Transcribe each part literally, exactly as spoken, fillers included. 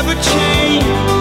never change.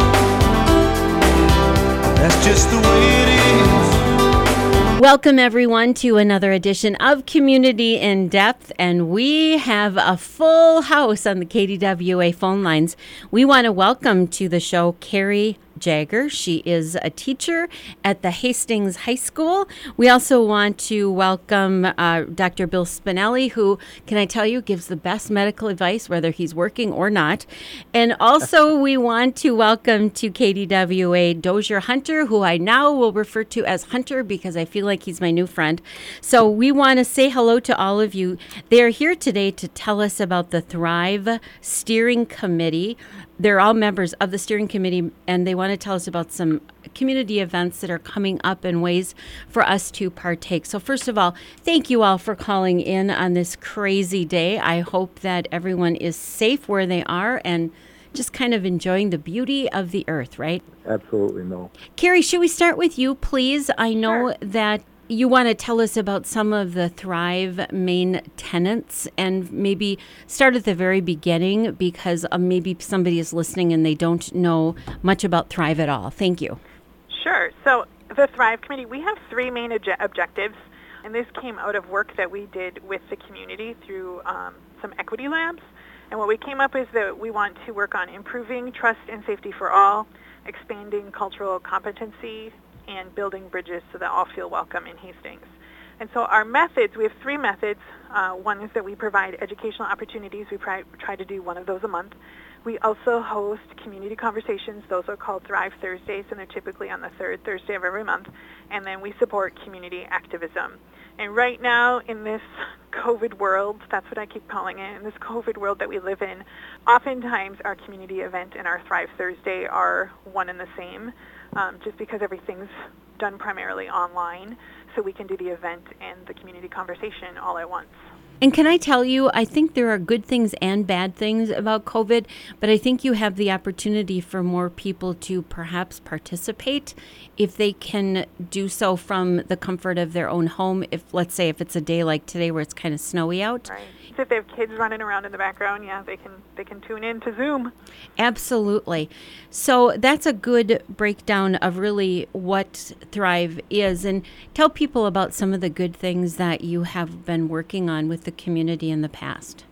That's just the way it is. Welcome, everyone, to another edition of Community in Depth, and we have a full house on the K D W A phone lines. We want to welcome to the show Carrie Jagger. She is a teacher at the Hastings High School. We also want to welcome uh, Doctor Bill Spinelli, who, can I tell you, gives the best medical advice, whether he's working or not. And also we want to welcome to K D W A Dozier Hunter, who I now will refer to as Hunter because I feel like he's my new friend. So we want to say hello to all of you. They are here today to tell us about the Thrive Steering Committee. They're all members of the steering committee, and they want to tell us about some community events that are coming up and ways for us to partake. So first of all, thank you all for calling in on this crazy day. I hope that everyone is safe where they are and just kind of enjoying the beauty of the earth, right? Absolutely no. Carrie, should we start with you, please? I know Sure. that you want to tell us about some of the Thrive main tenets and maybe start at the very beginning because uh, maybe somebody is listening and they don't know much about Thrive at all. Thank you. Sure. So the Thrive Committee, we have three main obje- objectives, and this came out of work that we did with the community through um, some equity labs. And what we came up is that we want to work on improving trust and safety for all, expanding cultural competency, and building bridges so that all feel welcome in Hastings. And so our methods, we have three methods. Uh, one is that we provide educational opportunities. We try, try to do one of those a month. We also host community conversations. Those are called Thrive Thursdays, and they're typically on the third Thursday of every month. And then we support community activism. And right now in this COVID world, that's what I keep calling it, in this COVID world that we live in, oftentimes our community event and our Thrive Thursday are one and the same. Um, just because everything's done primarily online, so we can do the event and the community conversation all at once. And can I tell you, I think there are good things and bad things about COVID, but I think you have the opportunity for more people to perhaps participate if they can do so from the comfort of their own home. If, let's say, if it's a day like today where it's kind of snowy out. Right. So if they have kids running around in the background, yeah, they can they can tune in to Zoom. Absolutely. So that's a good breakdown of really what Thrive is. And tell people about some of the good things that you have been working on with the community in the past.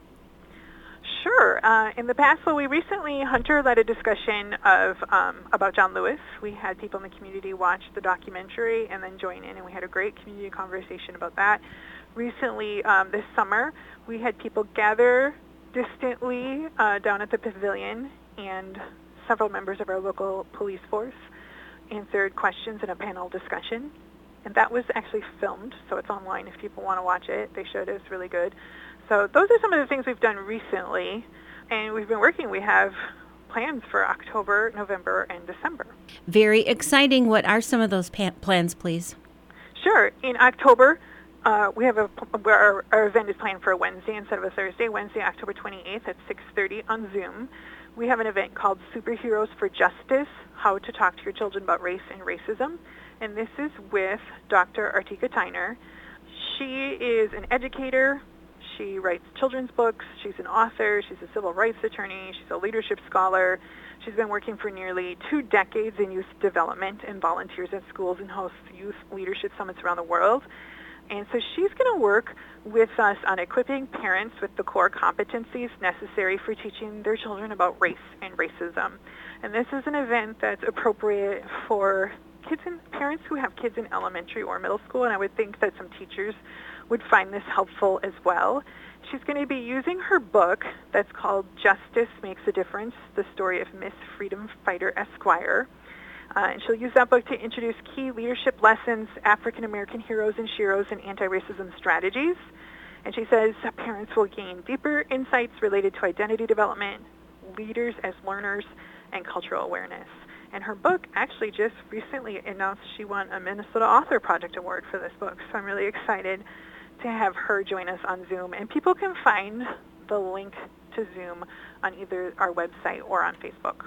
Sure. Uh, in the past, well, we recently, Hunter led a discussion of um, about John Lewis. We had people in the community watch the documentary and then join in, and we had a great community conversation about that. Recently, um, this summer, we had people gather distantly uh, down at the pavilion, and several members of our local police force answered questions in a panel discussion. And that was actually filmed, so it's online if people want to watch it. They showed it. It's really good. So those are some of the things we've done recently, and we've been working. We have plans for October, November, and December. Very exciting. What are some of those pa- plans, please? Sure. In October, uh, we have a our, our event is planned for a Wednesday instead of a Thursday. Wednesday, October twenty-eighth at six thirty on Zoom. We have an event called Superheroes for Justice: How to Talk to Your Children About Race and Racism, and this is with Doctor Artika Tyner. She is an educator. She writes children's books. She's an author. She's a civil rights attorney. She's a leadership scholar. She's been working for nearly two decades in youth development and volunteers at schools and hosts youth leadership summits around the world. And so she's going to work with us on equipping parents with the core competencies necessary for teaching their children about race and racism. And this is an event that's appropriate for kids and parents who have kids in elementary or middle school, and I would think that some teachers would find this helpful as well. She's going to be using her book that's called Justice Makes a Difference, the story of Miss Freedom Fighter Esquire. Uh, and she'll use that book to introduce key leadership lessons, African-American heroes and sheroes, and anti-racism strategies. And she says parents will gain deeper insights related to identity development, leaders as learners, and cultural awareness. And her book actually just recently announced she won a Minnesota Author Project Award for this book. So I'm really excited to have her join us on Zoom. And people can find the link to Zoom on either our website or on Facebook.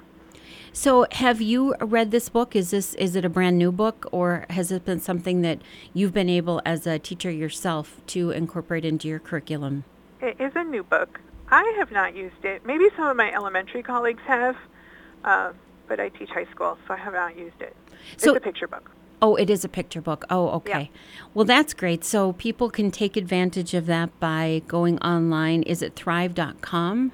So have you read this book? Is this is it a brand new book, or has it been something that you've been able as a teacher yourself to incorporate into your curriculum? It is a new book. I have not used it. Maybe some of my elementary colleagues have. uh, but I teach high school, so I have not used it. So, it's a picture book. Oh, it is a picture book. Oh, okay. Yeah. Well, that's great. So people can take advantage of that by going online. Is it thrive dot com?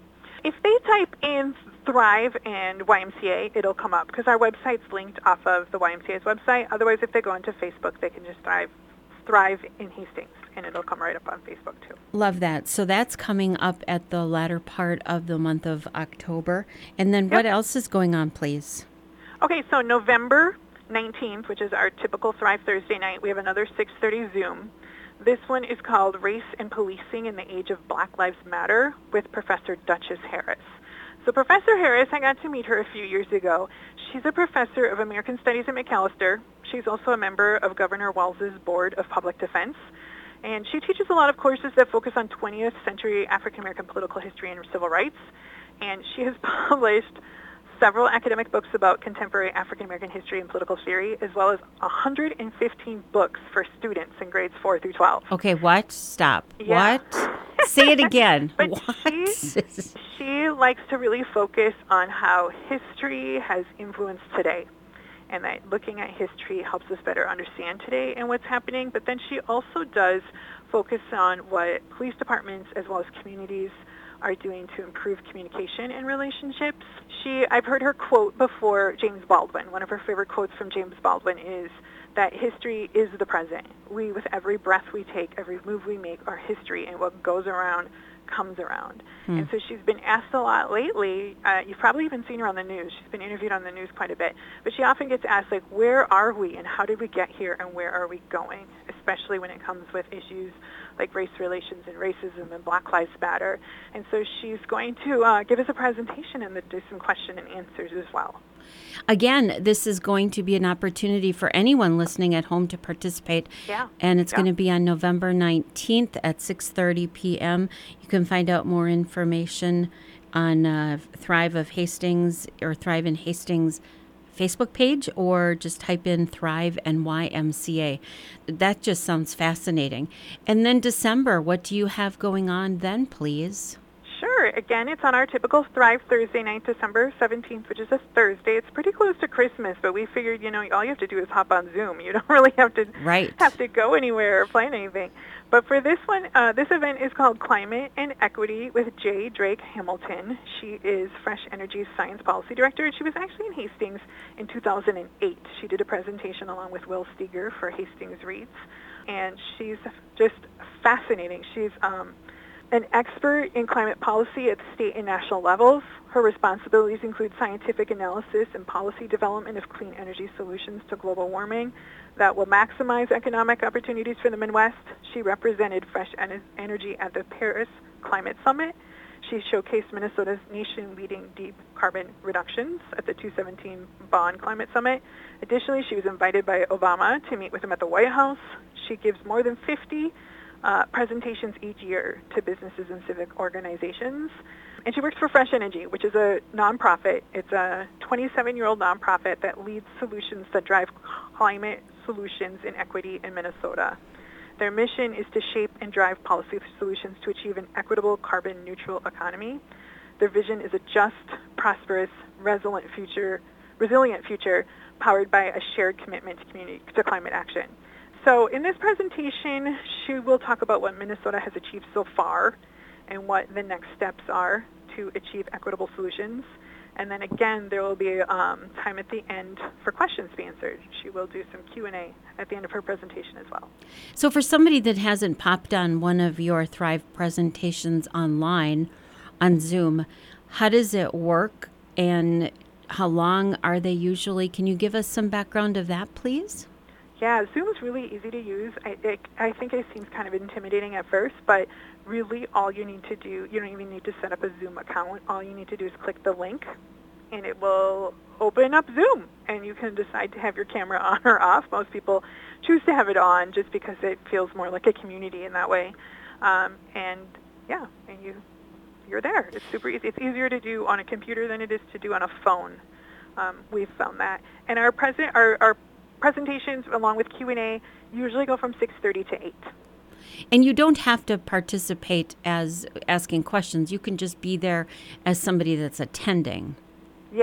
If they type in Thrive and Y M C A, it'll come up because our website's linked off of the Y M C A's website. Otherwise, if they go into Facebook, they can just Thrive, Thrive in Hastings, and it'll come right up on Facebook too. Love that. So that's coming up at the latter part of the month of October. And then what Yep. else is going on, please? Okay, so November nineteenth, which is our typical Thrive Thursday night, we have another six thirty Zoom. This one is called Race and Policing in the Age of Black Lives Matter with Professor Duchess Harris. So Professor Harris, I got to meet her a few years ago. She's a professor of American Studies at Macalester. She's also a member of Governor Wells's Board of Public Defense. And she teaches a lot of courses that focus on twentieth century African American political history and civil rights. And she has published several academic books about contemporary African American history and political theory, as well as one hundred fifteen books for students in grades four through twelve. Okay, what? Stop. Yeah. What? Say it again. But what? she, she likes to really focus on how history has influenced today, and that looking at history helps us better understand today and what's happening. But then she also does focus on what police departments as well as communities are doing to improve communication and relationships. She, I've heard her quote before James Baldwin. One of her favorite quotes from James Baldwin is that history is the present. We, with every breath we take, every move we make, are history, and what goes around comes around. Hmm. And so she's been asked a lot lately. Uh, you've probably even seen her on the news. She's been interviewed on the news quite a bit. But she often gets asked, like, where are we and how did we get here and where are we going, especially when it comes with issues like race relations and racism and Black Lives Matter. And so she's going to uh, give us a presentation and do some question and answers as well. Again, this is going to be an opportunity for anyone listening at home to participate. Yeah. And it's yeah. going to be on November nineteenth at six thirty p.m. You can find out more information on uh, Thrive of Hastings or Thrive in Hastings Facebook page, or just type in Thrive and Y M C A. That just sounds fascinating. And then December, what do you have going on then, please? Sure. Again, it's on our typical Thrive Thursday night, December seventeenth, which is a Thursday. It's pretty close to Christmas, but we figured, you know, all you have to do is hop on Zoom. You don't really have to right. have to go anywhere or plan anything. But for this one, uh, this event is called Climate and Equity with J. Drake Hamilton. She is Fresh Energy's Science Policy Director, and she was actually in Hastings in two thousand eight. She did a presentation along with Will Steger for Hastings Reads, and she's just fascinating. She's um, an expert in climate policy at the state and national levels. Her responsibilities include scientific analysis and policy development of clean energy solutions to global warming that will maximize economic opportunities for the Midwest. She represented Fresh en- Energy at the Paris Climate Summit. She showcased Minnesota's nation-leading deep carbon reductions at the two seventeen Bonn Climate Summit. Additionally, she was invited by Obama to meet with him at the White House. She gives more than fifty Uh, presentations each year to businesses and civic organizations. And she works for Fresh Energy, which is a nonprofit. It's a twenty-seven-year-old nonprofit that leads solutions that drive climate solutions in equity in Minnesota. Their mission is to shape and drive policy solutions to achieve an equitable carbon-neutral economy. Their vision is a just, prosperous, resilient future, resilient future powered by a shared commitment to community to climate action. So in this presentation, she will talk about what Minnesota has achieved so far and what the next steps are to achieve equitable solutions. And then again, there will be um, time at the end for questions to be answered. She will do some Q and A at the end of her presentation as well. So for somebody that hasn't popped on one of your Thrive presentations online on Zoom, how does it work and how long are they usually? Can you give us some background of that, please? Yeah, Zoom is really easy to use. I, it, I think it seems kind of intimidating at first, but really all you need to do, you don't even need to set up a Zoom account. All you need to do is click the link, and it will open up Zoom, and you can decide to have your camera on or off. Most people choose to have it on just because it feels more like a community in that way. Um, and, yeah, and you, you're there. It's super easy. It's easier to do on a computer than it is to do on a phone. Um, we've found that. And our present, our, our presentations along with Q and A usually go from six thirty to eight. And you don't have to participate as asking questions. You can just be there as somebody that's attending. Yeah,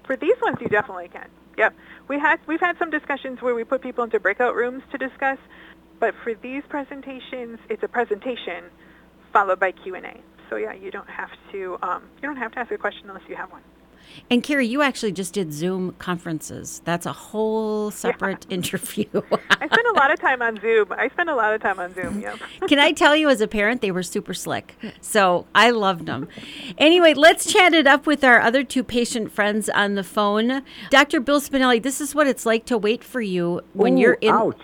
For these ones, you definitely can. Yep. We had, we've had some discussions where we put people into breakout rooms to discuss, but for these presentations, it's a presentation followed by Q and A. So yeah, you don't have to um, you don't have to ask a question unless you have one. And Carrie, you actually just did Zoom conferences. That's a whole separate yeah. interview. I spend a lot of time on Zoom. I spend a lot of time on Zoom, yep. Can I tell you, as a parent, they were super slick. So I loved them. Anyway, let's chat it up with our other two patient friends on the phone. Doctor Bill Spinelli, this is what it's like to wait for you when Ooh, you're in... Ouch.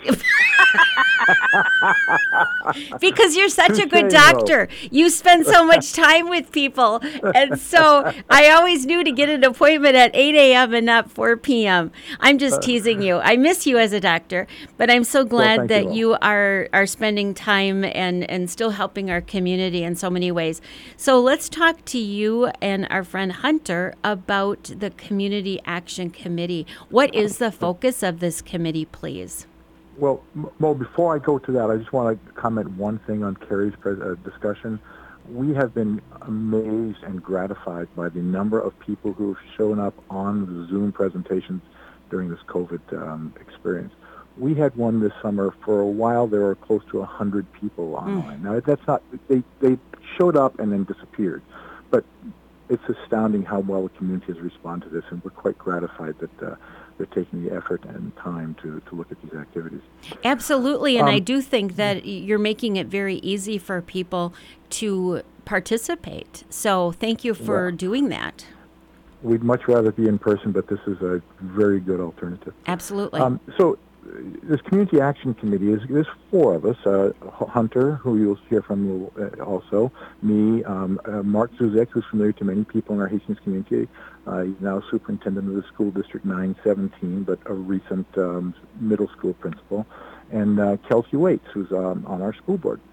Because you're such a good doctor. You spend so much time with people. And so I always knew to get an appointment at eight a.m. and not four p.m. I'm just teasing you. I miss you as a doctor, but I'm so glad well, that you, you are, are spending time and, and still helping our community in so many ways. So let's talk to you and our friend Hunter about the Community Action Committee. What is the focus of this committee, please? Well, Mo, before I go to that, I just want to comment one thing on Carrie's pres- uh, discussion. We have been amazed and gratified by the number of people who have shown up on the Zoom presentations during this COVID um, experience. We had one this summer. For a while, there were close to one hundred people online. Mm. Now, that's not, they, they showed up and then disappeared. But it's astounding how well the community has responded to this, and we're quite gratified that uh, they're taking the effort and time to, to look at these activities. Absolutely, and um, I do think that you're making it very easy for people to participate. So thank you for well, doing that. We'd much rather be in person, but this is a very good alternative. Absolutely. Um, so this Community Action Committee, is there's four of us, uh, Hunter, who you'll hear from also, me, um, uh, Mark Zuzek, who's familiar to many people in our Hastings community. Uh, he's now superintendent of the school district nine seventeen, but a recent um, middle school principal, and uh, Kelsey Waits, who's um, on our school board.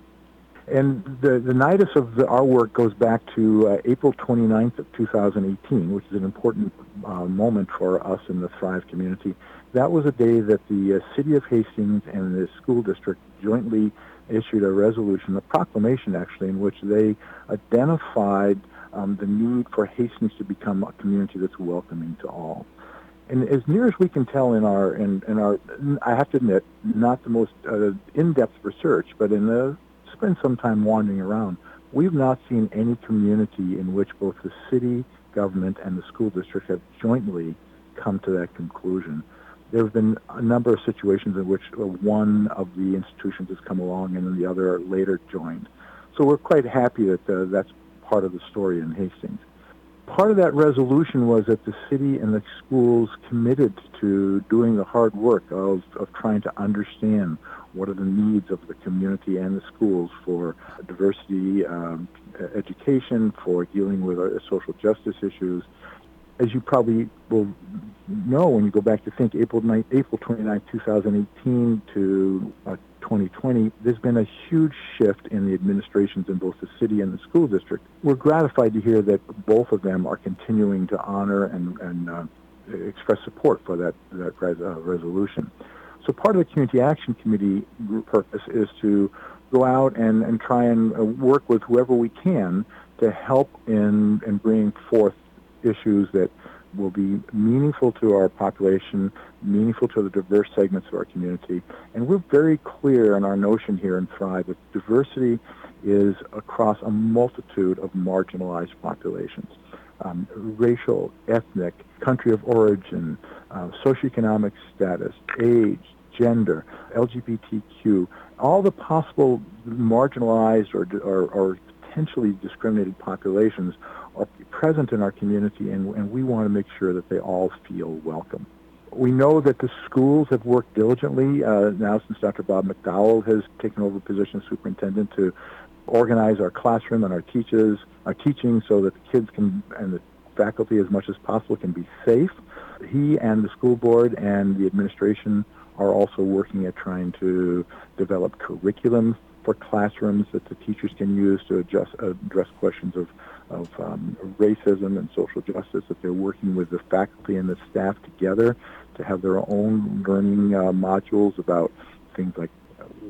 And the, the nidus of the, our work goes back to uh, April twenty-ninth of two thousand eighteen, which is an important uh, moment for us in the Thrive community. That was a day that the uh, City of Hastings and the school district jointly issued a resolution, a proclamation actually, in which they identified um, the need for Hastings to become a community that's welcoming to all. And as near as we can tell in our, in, in our, I have to admit, not the most uh, in-depth research, but in the spend some time wandering around, we've not seen any community in which both the city, government, and the school district have jointly come to that conclusion. There have been a number of situations in which one of the institutions has come along and then the other later joined. So we're quite happy that uh, that's part of the story in Hastings. Part of that resolution was that the city and the schools committed to doing the hard work of, of trying to understand what are the needs of the community and the schools for diversity, um, education, for dealing with uh, social justice issues. As you probably will know when you go back to think, April twenty-ninth, twenty eighteen to uh, twenty twenty, there's been a huge shift in the administrations in both the city and the school district. We're gratified to hear that both of them are continuing to honor and, and uh, express support for that, that res- uh, resolution. So part of the Community Action Committee group purpose is to go out and, and try and uh, work with whoever we can to help in, in bringing forth issues that will be meaningful to our population, meaningful to the diverse segments of our community. And we're very clear in our notion here in Thrive that diversity is across a multitude of marginalized populations. Um, racial, ethnic, country of origin, uh, socioeconomic status, age, gender, L G B T Q, all the possible marginalized or, or, or potentially discriminated populations are present in our community, and, and we want to make sure that they all feel welcome. We know that the schools have worked diligently uh, now since Doctor Bob McDowell has taken over the position of superintendent to organize our classroom and our teachers, our teaching so that the kids can and the faculty as much as possible can be safe. He and the school board and the administration are also working at trying to develop curriculum for classrooms that the teachers can use to adjust, address questions of, of um, racism and social justice, that they're working with the faculty and the staff together to have their own learning uh, modules about things like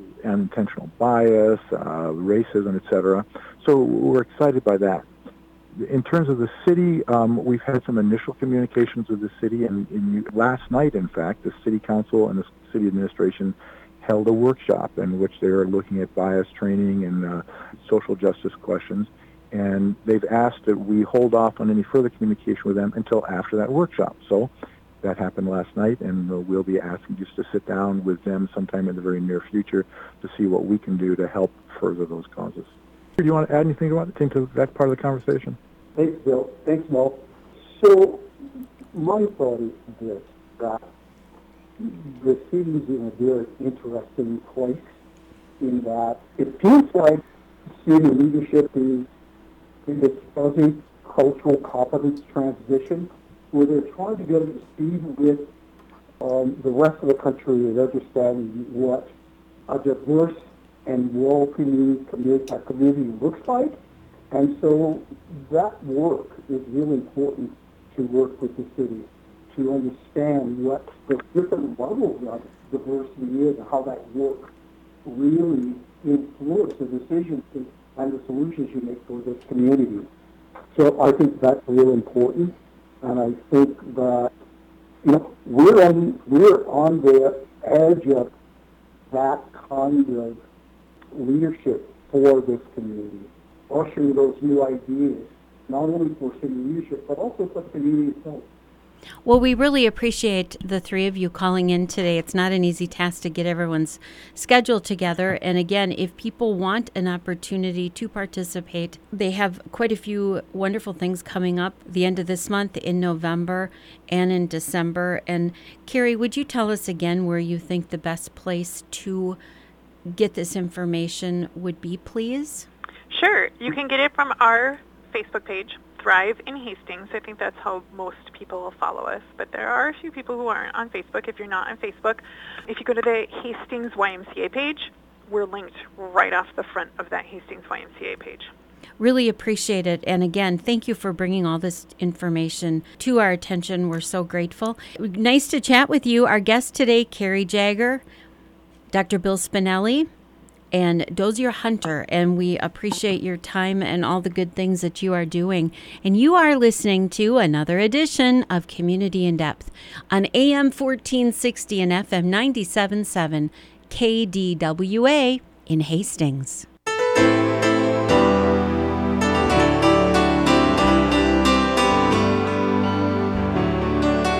unintentional bias, uh, racism, et cetera. So we're excited by that. in terms of the city, um, we've had some initial communications with the city, and, and you, last night, in fact, the city council and the city administration held a workshop in which they are looking at bias training and uh, social justice questions, and they've asked that we hold off on any further communication with them until after that workshop. So that happened last night, and uh, we'll be asking just to sit down with them sometime in the very near future to see what we can do to help further those causes. Do you want to add anything to that part of the conversation? Thanks, Bill. Thanks, Mo. So my thought is this, that the city is in a very interesting place in that it feels like city leadership is in this fuzzy cultural competence transition where they're trying to get up to speed with um, the rest of the country and understanding what a diverse and well-community community, a community looks like. And so that work is really important to work with the city, to understand what the different levels of diversity is and how that work really influence the decisions and the solutions you make for this community. So I think that's really important. And I think that, you know, we're on, we're on the edge of that kind of leadership for this community, ushering those new ideas, not only for city leadership, but also for the community itself. Well, we really appreciate the three of you calling in today. It's not an easy task to get everyone's schedule together. And again, if people want an opportunity to participate, they have quite a few wonderful things coming up the end of this month, in November and in December. And Carrie, would you tell us again where you think the best place to get this information would be, please? Sure. You can get it from our Facebook page, Thrive in Hastings. I think that's how most people will follow us, but there are a few people who aren't on Facebook. If you're not on Facebook, if you go to the Hastings Y M C A page, we're linked right off the front of that Hastings Y M C A page. Really appreciate it. And again, thank you for bringing all this information to our attention. We're so grateful. Nice to chat with you. Our guest today, Carrie Jagger, Doctor Bill Spinelli, and Dozier Hunter, and we appreciate your time and all the good things that you are doing. And you are listening to another edition of Community in Depth on A M fourteen sixty and F M ninety-seven point seven K D W A in Hastings.